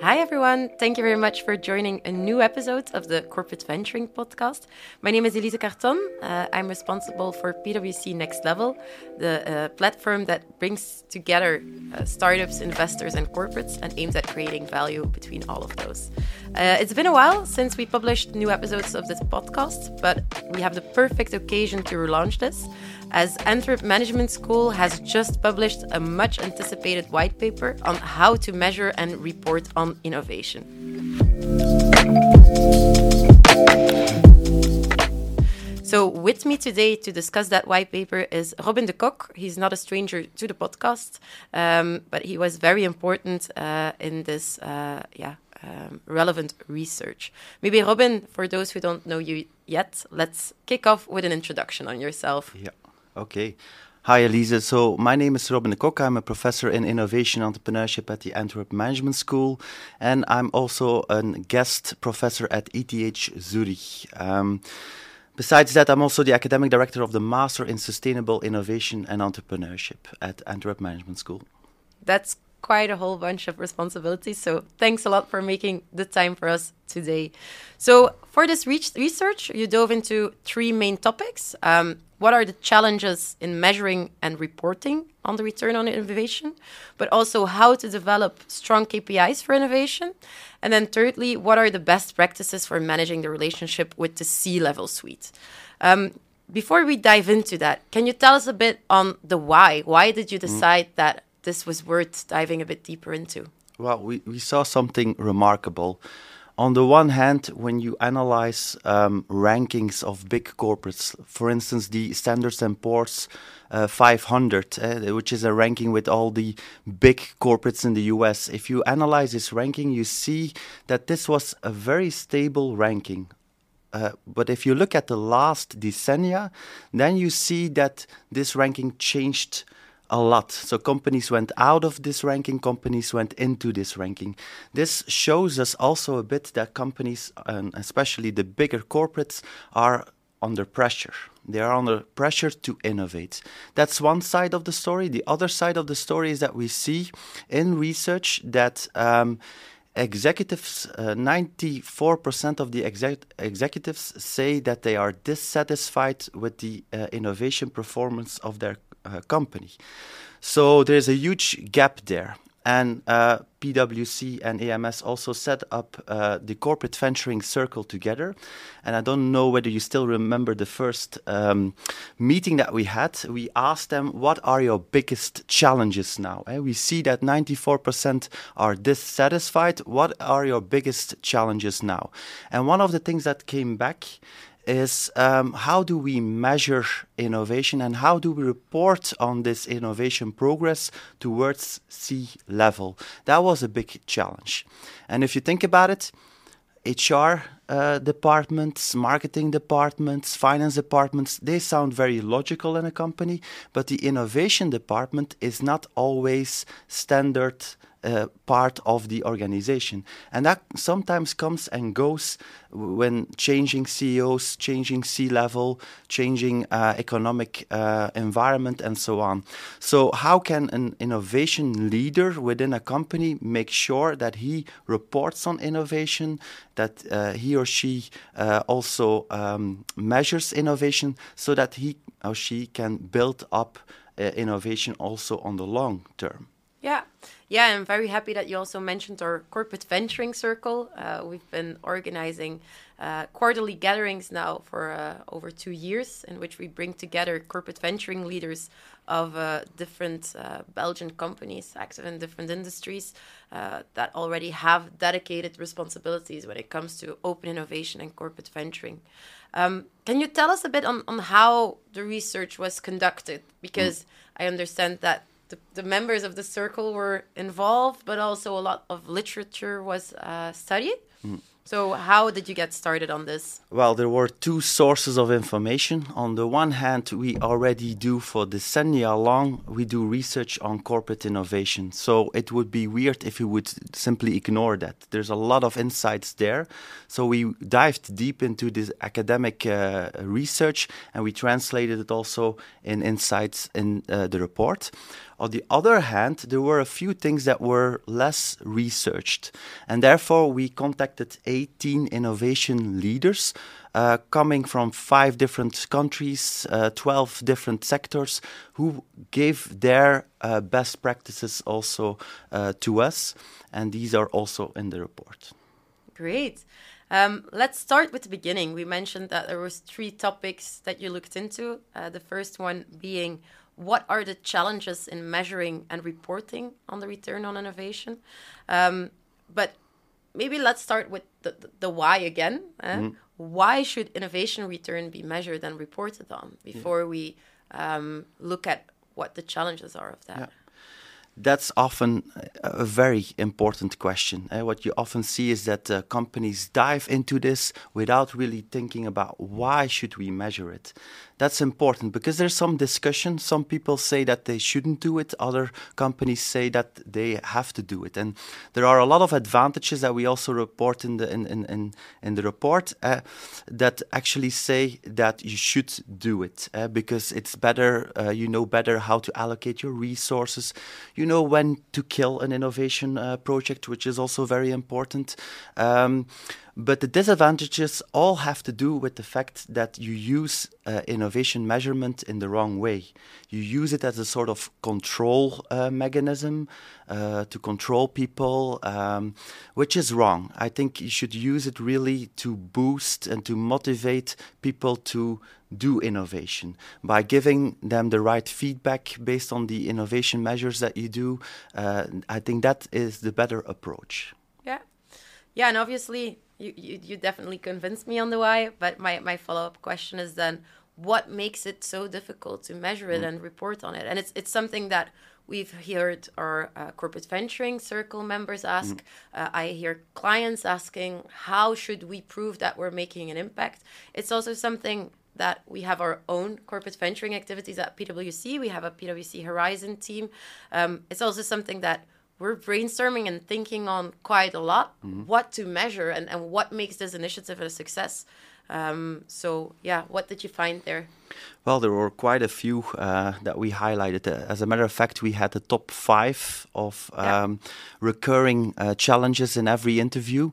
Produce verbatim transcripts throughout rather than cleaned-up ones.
Hi, everyone. Thank you very much for joining a new episode of the Corporate Venturing podcast. My name is Elise Carton. Uh, I'm responsible for PwC Next Level, the uh, platform that brings together uh, startups, investors, and corporates and aims at creating value between all of those. Uh, it's been a while since we published new episodes of this podcast, but we have the perfect occasion to relaunch this, as Antwerp Management School has just published a much anticipated white paper on how to measure and report on innovation. So with me today to discuss that white paper is Robin de Kok. He's not a stranger to the podcast, um, but he was very important uh, in this uh, yeah, um, relevant research. Maybe Robin, for those who don't know you yet, let's kick off with an introduction on yourself. Yeah. Okay. Hi, Elise. So my name is Robin de Kok. I'm a professor in innovation entrepreneurship at the Antwerp Management School, and I'm also a guest professor at E T H Zurich. Um, besides that, I'm also the academic director of the Master in Sustainable Innovation and Entrepreneurship at Antwerp Management School. That's quite a whole bunch of responsibilities. So thanks a lot for making the time for us today. So for this re- research, you dove into three main topics. Um, what are the challenges in measuring and reporting on the return on innovation, but also how to develop strong K P Is for innovation. And then thirdly, what are the best practices for managing the relationship with the C-level suite? Um, before we dive into that, can you tell us a bit on the why? Why did you decide mm. that this was worth diving a bit deeper into? Well, we, we saw something remarkable. On the one hand, when you analyze um, rankings of big corporates, for instance, the Standard and Poor's uh, five hundred, uh, which is a ranking with all the big corporates in the U S, if you analyze this ranking, you see that this was a very stable ranking. Uh, but if you look at the last decennia, then you see that this ranking changed a lot. So companies went out of this ranking, companies went into this ranking. This shows us also a bit that companies, and especially the bigger corporates, are under pressure. They are under pressure to innovate. That's one side of the story. The other side of the story is that we see in research that um, executives, uh, ninety-four percent of the exec- executives say that they are dissatisfied with the uh, innovation performance of their Uh, company. So there's a huge gap there. And uh, PwC and A M S also set up uh, the Corporate Venturing Circle together. And I don't know whether you still remember the first um, meeting that we had. We asked them, what are your biggest challenges now? Eh? We see that ninety-four percent are dissatisfied. What are your biggest challenges now? And one of the things that came back is um, how do we measure innovation and how do we report on this innovation progress towards C-level? That was a big challenge. And if you think about it, H R uh, departments, marketing departments, finance departments, they sound very logical in a company, but the innovation department is not always standard Uh, part of the organization. And that sometimes comes and goes when changing C E Os, changing C-level, changing uh, economic uh, environment, and so on. So how can an innovation leader within a company make sure that he reports on innovation, that uh, he or she uh, also um, measures innovation so that he or she can build up uh, innovation also on the long term? Yeah, yeah, I'm very happy that you also mentioned our Corporate Venturing Circle. Uh, we've been organizing uh, quarterly gatherings now for uh, over two years in which we bring together corporate venturing leaders of uh, different uh, Belgian companies active in different industries uh, that already have dedicated responsibilities when it comes to open innovation and corporate venturing. Um, can you tell us a bit on, on how the research was conducted? Because mm. I understand that The, the members of the circle were involved, but also a lot of literature was uh, studied. Mm. So how did you get started on this? Well, there were two sources of information. On the one hand, we already do for decennia long, we do research on corporate innovation. So it would be weird if we would simply ignore that. There's a lot of insights there. So we dived deep into this academic uh, research, and we translated it also in insights in uh, the report. On the other hand, there were a few things that were less researched, and therefore we contacted eighteen innovation leaders uh, coming from five different countries, uh, twelve different sectors, who gave their uh, best practices also uh, to us, and these are also in the report. Great. Um, let's start with the beginning. We mentioned that there was three topics that you looked into. Uh, the first one being, what are the challenges in measuring and reporting on the return on innovation? Um, but maybe let's start with the, the, the why again. Eh? Mm. Why should innovation return be measured and reported on before yeah. we um, look at what the challenges are of that? Yeah. That's often a very important question. Uh, what you often see is that uh, companies dive into this without really thinking about why should we measure it. That's important because there's some discussion. Some people say that they shouldn't do it. Other companies say that they have to do it. And there are a lot of advantages that we also report in the in in in, in the report uh, that actually say that you should do it uh, because it's better. Uh, you know better how to allocate your resources. You know when to kill an innovation uh, project, which is also very important. Um, But the disadvantages all have to do with the fact that you use uh, innovation measurement in the wrong way. You use it as a sort of control uh, mechanism uh, to control people, um, which is wrong. I think you should use it really to boost and to motivate people to do innovation by giving them the right feedback based on the innovation measures that you do. Uh, I think that is the better approach. Yeah. Yeah, and obviously you, you, you definitely convinced me on the why, but my, my follow-up question is then, what makes it so difficult to measure it mm. and report on it? And it's it's something that we've heard our uh, corporate venturing circle members ask. Mm. Uh, I hear clients asking, how should we prove that we're making an impact? It's also something that we have our own corporate venturing activities at P W C. We have a P W C Horizon team. Um, it's also something that we're brainstorming and thinking on quite a lot, mm-hmm. what to measure and, and what makes this initiative a success. Um, so, yeah, what did you find there? Well, there were quite a few uh, that we highlighted. Uh, as a matter of fact, we had the top five of um, yeah. recurring uh, challenges in every interview.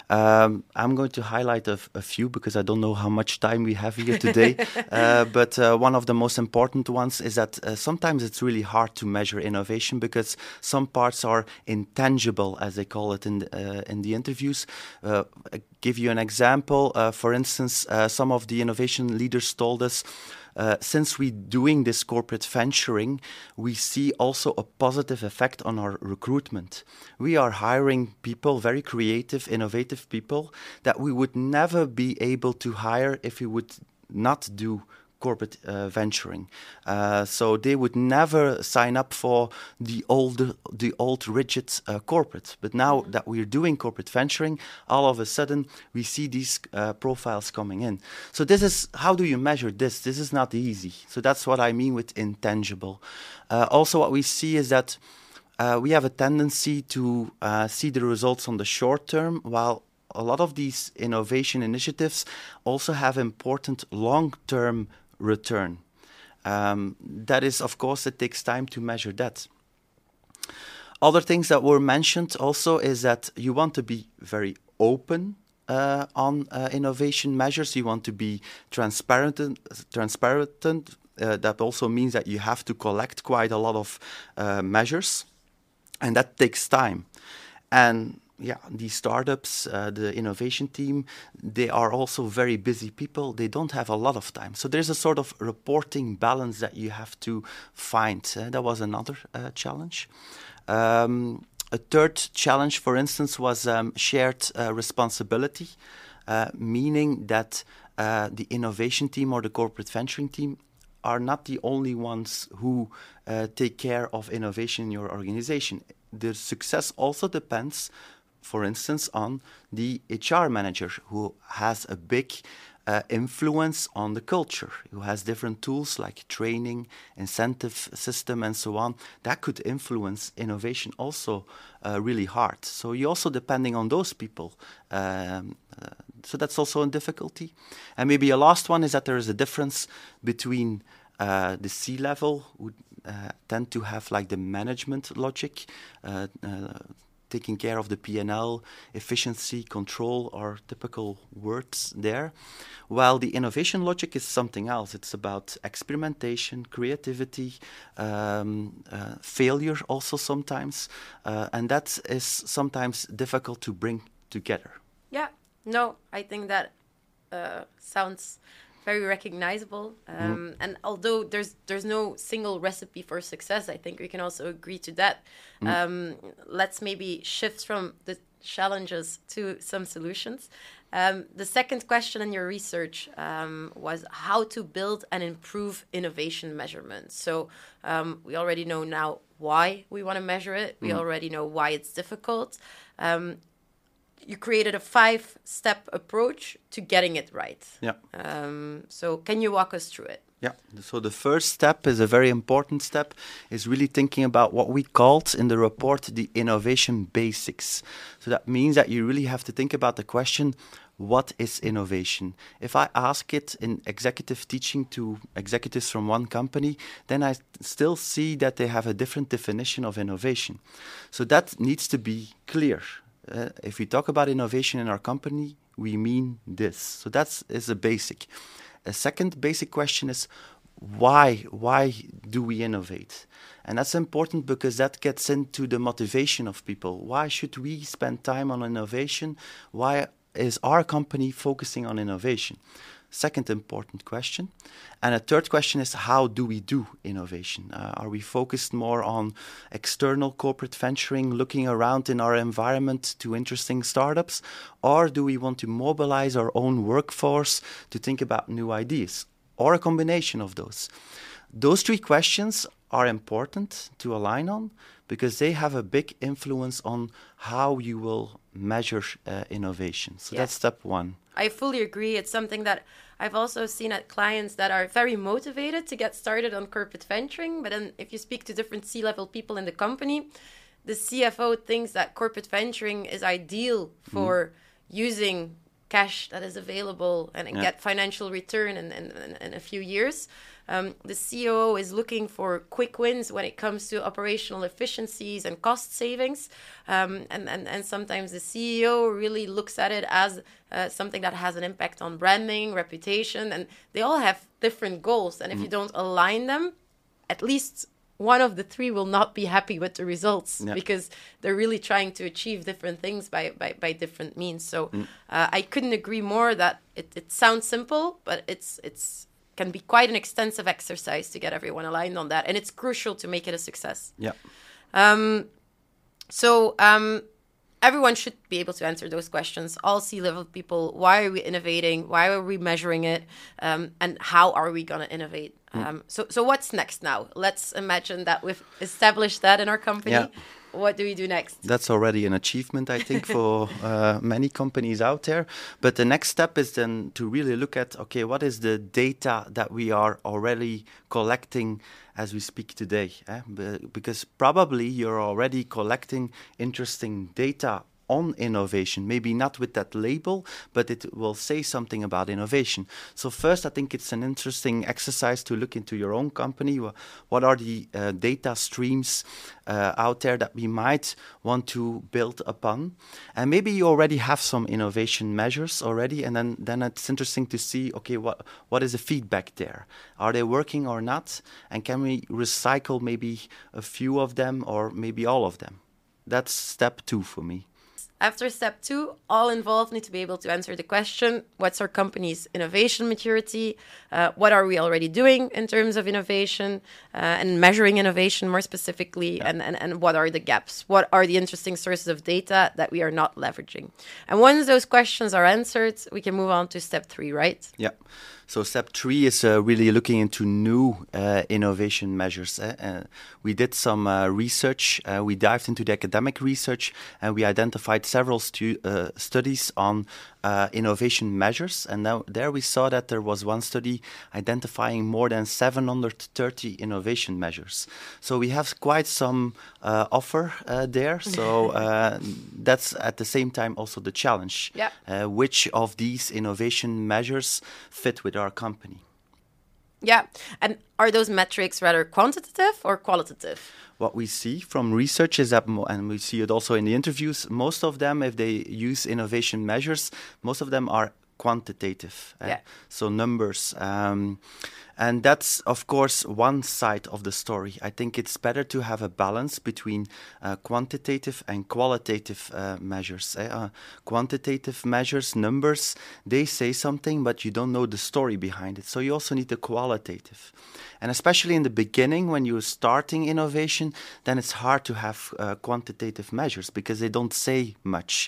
Um, I'm going to highlight a, a few because I don't know how much time we have here today. uh, but uh, one of the most important ones is that uh, sometimes it's really hard to measure innovation because some parts are intangible, as they call it in the, uh, in the interviews. Uh, I'll give you an example. Uh, for instance, uh, some of the innovation leaders told us, Uh, since we're doing this corporate venturing, we see also a positive effect on our recruitment. We are hiring people, very creative, innovative people, that we would never be able to hire if we would not do corporate uh, venturing. Uh, so they would never sign up for the old, the old rigid uh, corporate. But now mm-hmm. that we're doing corporate venturing, all of a sudden we see these uh, profiles coming in. So this is, how do you measure this? This is not easy. So that's what I mean with intangible. Uh, also what we see is that uh, we have a tendency to uh, see the results on the short term, while a lot of these innovation initiatives also have important long-term return. Um, that is, of course, it takes time to measure that. Other things that were mentioned also is that you want to be very open uh, on uh, innovation measures. You want to be transparent. Transparent. Uh, that also means that you have to collect quite a lot of uh, measures, and that takes time. And yeah, these startups, uh, the innovation team, they are also very busy people. They don't have a lot of time. So there's a sort of reporting balance that you have to find. Uh, that was another uh, challenge. Um, a third challenge, for instance, was um, shared uh, responsibility, uh, meaning that uh, the innovation team or the corporate venturing team are not the only ones who uh, take care of innovation in your organization. The success also depends for instance, on the H R manager who has a big uh, influence on the culture, who has different tools like training, incentive system, and so on. That could influence innovation also uh, really hard. So you also depending on those people. Um, uh, so that's also a difficulty. And maybe a last one is that there is a difference between uh, the C-level who uh, tend to have like the management logic, uh, uh, taking care of the P and L, efficiency, control are typical words there. While the innovation logic is something else. It's about experimentation, creativity, um, uh, failure also sometimes. Uh, and that is sometimes difficult to bring together. Yeah, no, I think that uh, sounds very recognizable. Um, mm. And although there's there's no single recipe for success, I think we can also agree to that. Mm. Um, let's maybe shift from the challenges to some solutions. Um, the second question in your research um, was how to build and improve innovation measurement. So um, we already know now why we want to measure it. We mm. already know why it's difficult. Um, You created a five-step approach to getting it right. Yeah. Um, so can you walk us through it? Yeah. So the first step is a very important step, is really thinking about what we called in the report the innovation basics. So that means that you really have to think about the question, what is innovation? If I ask it in executive teaching to executives from one company, then I still see that they have a different definition of innovation. So that needs to be clear. Uh, if we talk about innovation in our company, we mean this. So that is a basic. A second basic question is why? Why do we innovate? And that's important because that gets into the motivation of people. Why should we spend time on innovation? Why is our company focusing on innovation? Second important question. And a third question is, how do we do innovation? Uh, are we focused more on external corporate venturing, looking around in our environment to interesting startups? Or do we want to mobilize our own workforce to think about new ideas? Or a combination of those? Those three questions are important to align on because they have a big influence on how you will measure uh, innovation. So yeah. That's step one. I fully agree. It's something that I've also seen at clients that are very motivated to get started on corporate venturing. But then if you speak to different C-level people in the company, the C F O thinks that corporate venturing is ideal for mm. using cash that is available and yeah. get financial return in, in, in a few years. Um, the C O O is looking for quick wins when it comes to operational efficiencies and cost savings. Um, and, and, and sometimes the C E O really looks at it as uh, something that has an impact on branding, reputation, and they all have different goals. And if mm. you don't align them, at least one of the three will not be happy with the results yeah. because they're really trying to achieve different things by, by, by different means. So mm. uh, I couldn't agree more that it, it sounds simple, but it's it's can be quite an extensive exercise to get everyone aligned on that. And it's crucial to make it a success. Yeah. Um, so um, everyone should be able to answer those questions. All C-level people, why are we innovating? Why are we measuring it? Um, and how are we going to innovate? Mm. Um, so, so what's next now? Let's imagine that we've established that in our company. Yeah. What do we do next? That's already an achievement, I think, for uh, many companies out there. But the next step is then to really look at, okay, what is the data that we are already collecting as we speak today? Eh? Because probably you're already collecting interesting data on innovation, maybe not with that label, but it will say something about innovation. So first, I think it's an interesting exercise to look into your own company. What are the uh, data streams uh, out there that we might want to build upon? And maybe you already have some innovation measures already, and then, then it's interesting to see, okay, what what is the feedback there? Are they working or not? And can we recycle maybe a few of them or maybe all of them? That's step two for me. After step two, all involved need to be able to answer the question, what's our company's innovation maturity? Uh, what are we already doing in terms of innovation uh, and measuring innovation more specifically? Yeah. And, and, and what are the gaps? What are the interesting sources of data that we are not leveraging? And once those questions are answered, we can move on to step three, right? Yeah. So step three is uh, really looking into new uh, innovation measures. Eh? Uh, we did some uh, research. Uh, we dived into the academic research and we identified several stu- uh, studies on uh, innovation measures, and now there we saw that there was one study identifying more than seven hundred thirty innovation measures. So we have quite some uh, offer uh, there. So uh, that's at the same time also the challenge. Yeah. Uh, which of these innovation measures fit with our company? Yeah. And are those metrics rather quantitative or qualitative? What we see from research is that, mo- and we see it also in the interviews, most of them, if they use innovation measures, most of them are quantitative. eh? Yeah. So numbers. Um, and that's, of course, one side of the story. I think it's better to have a balance between uh, quantitative and qualitative uh, measures. eh? Uh, quantitative measures, numbers, they say something, but you don't know the story behind it. So you also need the qualitative. And especially in the beginning, when you're starting innovation, then it's hard to have uh, quantitative measures because they don't say much.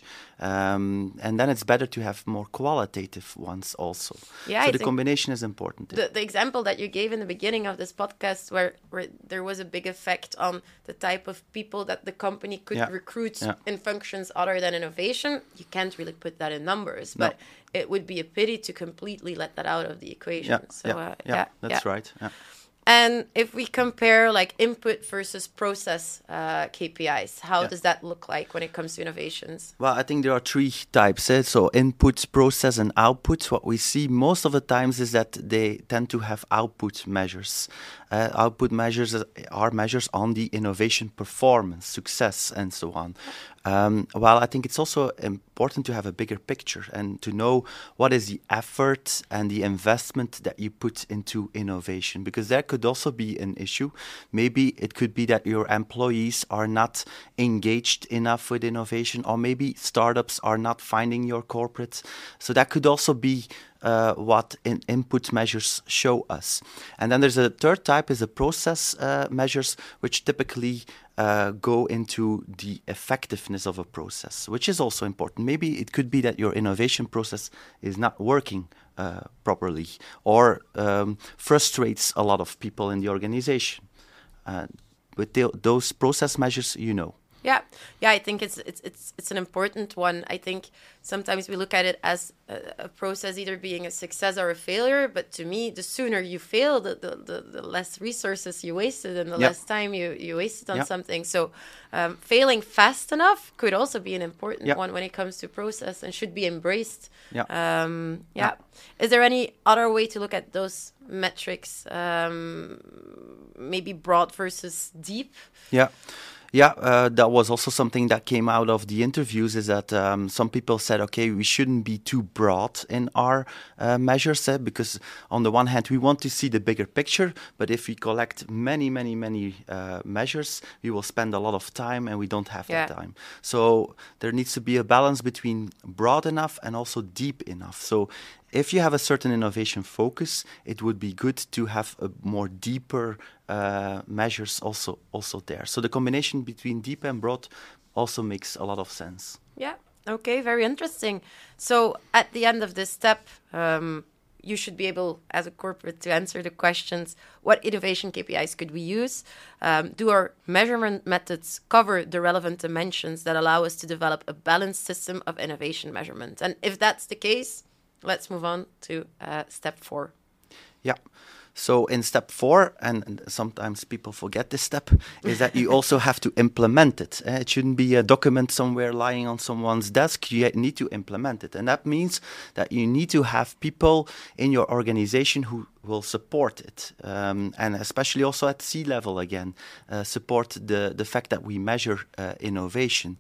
Um, and then it's better to have more qualitative ones also. Yeah, so I the think combination is important. The, the example that you gave in the beginning of this podcast, where, where there was a big effect on the type of people that the company could Yeah. recruit Yeah. in functions other than innovation, you can't really put that in numbers. No. But it would be a pity to completely let that out of the equation. Yeah, So, yeah, uh, yeah, yeah, that's yeah. right. Yeah. And if we compare like input versus process uh, K P Is, how Yeah. does that look like when it comes to innovations? Well, I think there are three types. Eh? So input, process, and output. What we see most of the times is that they tend to have output measures. Uh, output measures are measures on the innovation performance, success, and so on. Um, well, I think it's also important to have a bigger picture and to know what is the effort and the investment that you put into innovation, because there could also be an issue. Maybe it could be that your employees are not engaged enough with innovation, or maybe startups are not finding your corporate. So that could also be Uh, what in input measures show us. And then there's a third type, is the process uh, measures, which typically uh, go into the effectiveness of a process, which is also important. Maybe it could be that your innovation process is not working uh, properly, or um, frustrates a lot of people in the organization. Uh, with the, those process measures, you know. Yeah, yeah, I think it's it's it's it's an important one. I think sometimes we look at it as a, a process either being a success or a failure. But to me, the sooner you fail, the the, the, the less resources you wasted and the Yep. less time you, you wasted on Yep. something. So um, failing fast enough could also be an important Yep. one when it comes to process and should be embraced. Yeah. Um, yeah. Is there any other way to look at those metrics? Um, maybe broad versus deep? Yeah. Yeah, uh, that was also something that came out of the interviews, is that um, some people said, okay, we shouldn't be too broad in our uh, measures, eh, because on the one hand, we want to see the bigger picture, but if we collect many, many, many uh, measures, we will spend a lot of time and we don't have Yeah. that time. So there needs to be a balance between broad enough and also deep enough. So if you have a certain innovation focus, it would be good to have a more deeper uh, measures also also there. So the combination between deep and broad also makes a lot of sense. Yeah. Okay. Very interesting. So at the end of this step, um, you should be able, as a corporate, to answer the questions: what innovation K P Is could we use? Um, do our measurement methods cover the relevant dimensions that allow us to develop a balanced system of innovation measurement? And if that's the case, let's move on to uh, step four. Yeah. So in step four, and, and sometimes people forget this step, is that you also have to implement it. Uh, it shouldn't be a document somewhere lying on someone's desk. You need to implement it. And that means that you need to have people in your organization who will support it. Um, and especially also at C-level again, uh, support the, the fact that we measure uh, innovation.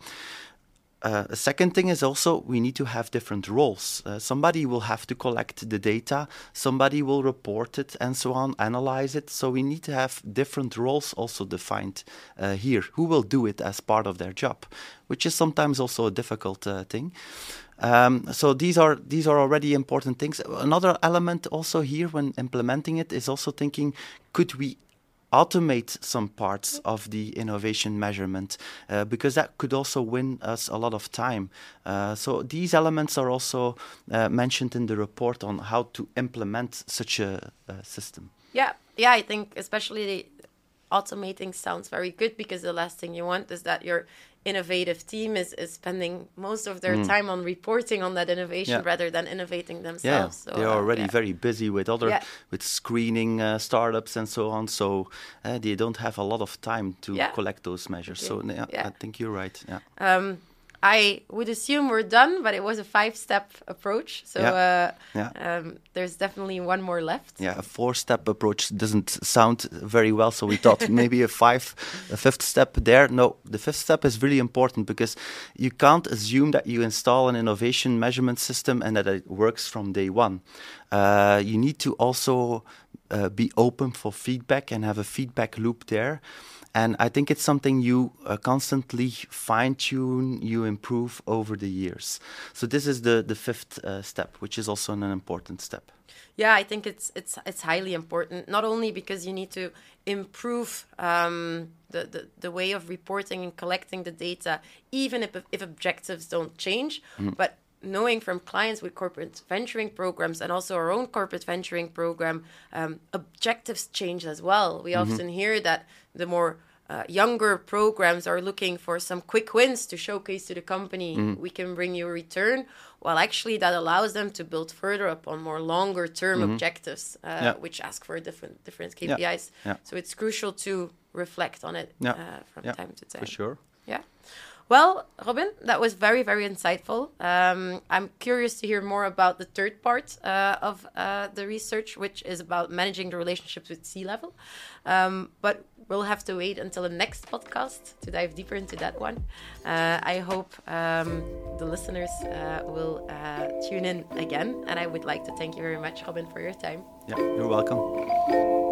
Uh, a second thing is also we need to have different roles. Uh, somebody will have to collect the data, somebody will report it, and so on, analyze it. So we need to have different roles also defined uh, here. Who will do it as part of their job, which is sometimes also a difficult uh, thing. Um, so these are these are already important things. Another element also here when implementing it is also thinking, could we automate some parts of the innovation measurement, uh, because that could also win us a lot of time. Uh, so these elements are also uh, mentioned in the report on how to implement such a, a system. Yeah, yeah, I think especially the automating sounds very good, because the last thing you want is that your innovative team is, is spending most of their Mm. time on reporting on that innovation Yeah. rather than innovating Yeah, themselves. So, they're uh, already yeah. very busy with other Yeah. with screening uh, startups and so on. So uh, they don't have a lot of time to Yeah. collect those measures. Okay. So yeah, Yeah. I think you're right. Yeah. Um, I would assume we're done, but it was a five-step approach. So Yeah. uh, Yeah. um, there's definitely one more left. Yeah, a four-step approach doesn't sound very well, so we thought maybe a five, a fifth step there. No, the fifth step is really important because you can't assume that you install an innovation measurement system and that it works from day one. Uh, you need to also uh, be open for feedback and have a feedback loop there. And I think it's something you uh, constantly fine-tune, you improve over the years. So this is the, the fifth uh, step, which is also an important step. Yeah, I think it's it's it's highly important, not only because you need to improve um, the, the, the way of reporting and collecting the data, even if, if objectives don't change, mm. but knowing from clients with corporate venturing programs and also our own corporate venturing program, um, objectives change as well. We mm-hmm. often hear that the more uh, younger programs are looking for some quick wins to showcase to the company, mm-hmm. we can bring you a return. Well, actually, that allows them to build further up on more longer term mm-hmm. objectives, uh, yeah. which ask for different different K P Is. Yeah. Yeah. So it's crucial to reflect on it yeah. uh, from yeah. time to time. For sure. Yeah. Well, Robin, that was very, very insightful. Um, I'm curious to hear more about the third part uh, of uh, the research, which is about managing the relationships with C-level. Um, but we'll have to wait until the next podcast to dive deeper into that one. Uh, I hope um, the listeners uh, will uh, tune in again. And I would like to thank you very much, Robin, for your time. Yeah, you're welcome.